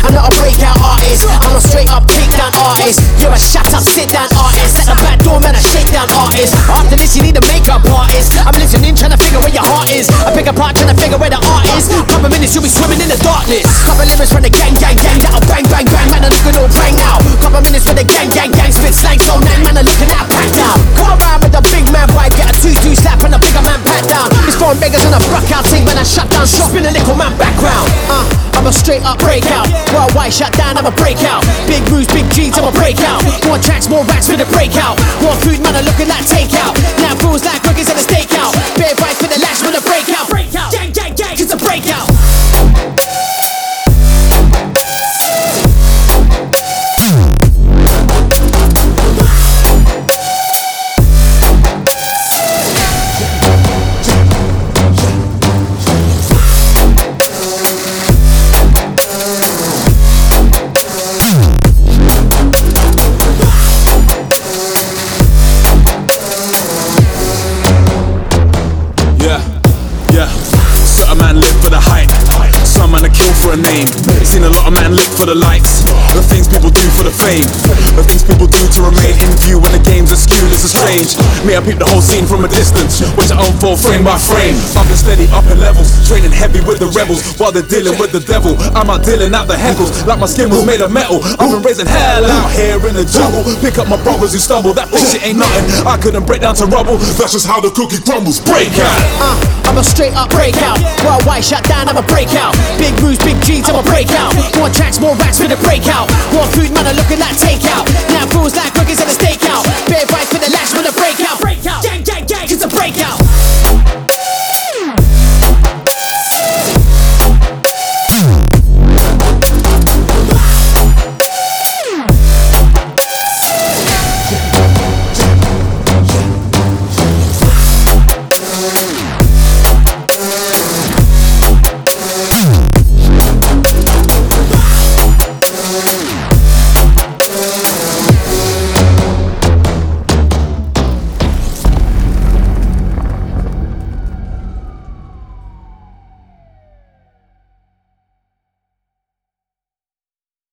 I'm not a breakout artist, I'm a straight up takedown artist. You're a shut up, sit down artist. At the back door, man, a shakedown artist. After this, you need a makeup artist. I'm listening, trying to figure where your heart is. I pick apart, trying to figure where the art is. Couple minutes, you'll be swimming in the darkness. Couple lyrics from the gang, gang, gang. That'll bang, bang, bang, man, I'm looking all bang now. Couple minutes for the gang, gang, gang. Spit slang so nang, man, I'm looking at pack now. Come around with the big man vibe, get a 2-2 slap and a bigger man pat down. It's foreign beggars and a bruck out thing, man, I shut down shop in a little man background. I'm a straight up breakout. Worldwide shut down, I'm a breakout. Big moves, big G's, I'm a breakout. More tracks, more racks with a breakout. More food, man, I'm looking like takeout. Now feels like cookies at a stakeout. Bare bites with a lash with a breakout. Gang, gang, gang, it's a breakout. For a name, seen a lot of man live for the likes, the things people do for the fame, the things people do to remain in view when the game's askew. This is strange. Me, I peep the whole scene from a distance, watch it unfold frame by frame. I've been steady up in levels, training heavy with the rebels while they're dealing with the devil. I'm out dealing out the heckles like my skin was made of metal. I've been raising hell out here in the jungle. Pick up my brothers who stumble. That shit ain't nothing. I couldn't break down to rubble. That's just how the cookie crumbles. Break out. I'm a straight up breakout. Worldwide shut down, I'm a breakout. Big moves, big G's, I'm a breakout. More tracks, more racks with a breakout. More food, man, I'm looking like takeout. Now feels like